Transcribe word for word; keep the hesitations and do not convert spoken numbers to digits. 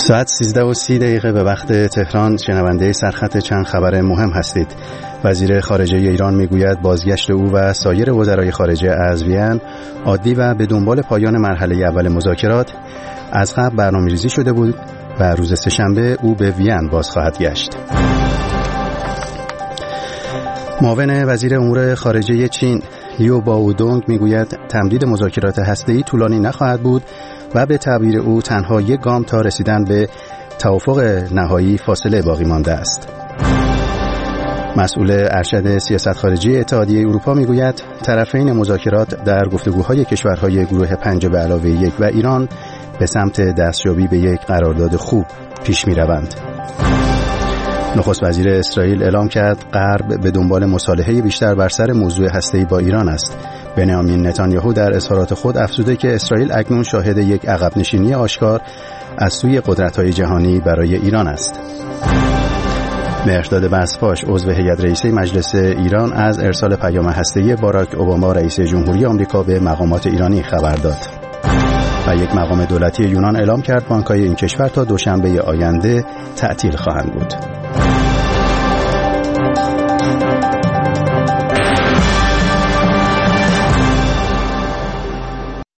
ساعت سیزده و سی دقیقه به وقت تهران. شنونده سرخط چند خبر مهم هستید. وزیر خارجه ایران میگوید بازگشت او و سایر وزرای خارجه از وین عادی و به دنبال پایان مرحله اول مذاکرات از قبل برنامه‌ریزی شده بود و روز سه‌شنبه او به وین باز خواهد گشت. معاون وزیر امور خارجه چین لیو باودونگ میگوید تمدید مذاکرات هسته‌ای طولانی نخواهد بود و به تعبیر او تنها یک گام تا رسیدن به توافق نهایی فاصله باقی مانده است. مسئول ارشد سیاست خارجی اتحادیه اروپا میگوید طرفین مذاکرات در گفتگوهای کشورهای گروه پنج به علاوه یک و ایران به سمت دستیابی به یک قرارداد خوب پیش می‌روند. نخست وزیر اسرائیل اعلام کرد غرب به دنبال مصالحه بیشتر بر سر موضوع هسته‌ای با ایران است. بنیامین نتانیاهو در اظهارات خود افزوده که اسرائیل اکنون شاهد یک عقب نشینی آشکار از سوی قدرت‌های جهانی برای ایران است. مهرداد بسفاش عضو هیئت رئیسه مجلس ایران از ارسال پیام هسته‌ای باراک اوباما رئیس جمهوری آمریکا به مقامات ایرانی خبر داد. و یک مقام دولتی یونان اعلام کرد بانک‌های این کشور تا دوشنبه آینده تعطیل خواهند بود.